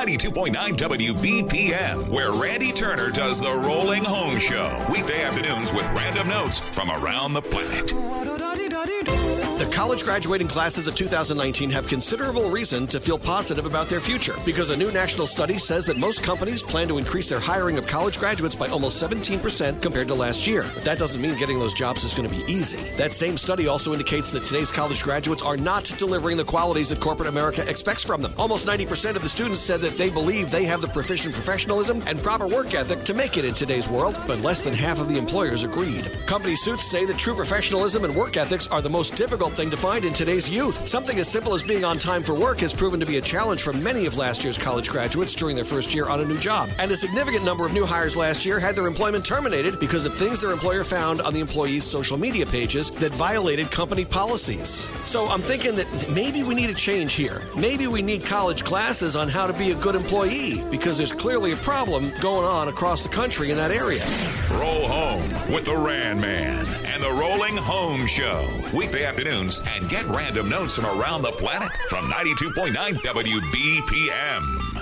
92.9 WBPM, where Randy Turner does the Rolling Home Show. Weekday afternoons with random notes from around the planet. The college graduating classes of 2019 have considerable reason to feel positive about their future because a new national study says that most companies plan to increase their hiring of college graduates by almost 17% compared to last year. But that doesn't mean getting those jobs is going to be easy. That same study also indicates that today's college graduates are not delivering the qualities that corporate America expects from them. Almost 90% of the students said that they believe they have the proficient professionalism and proper work ethic to make it in today's world, but less than half of the employers agreed. Company suits say that true professionalism and work ethics are the most difficult thing to find in today's youth. Something as simple as being on time for work has proven to be a challenge for many of last year's college graduates during their first year on a new job. And a significant number of new hires last year had their employment terminated because of things their employer found on the employees' social media pages that violated company policies. So I'm thinking that maybe we need a change here. Maybe we need college classes on how to be a good employee because there's clearly a problem going on across the country in that area. Roll home with the Rand Man and the Rolling Home Show. Weekday afternoons, and get random notes from around the planet from 92.9 WBPM.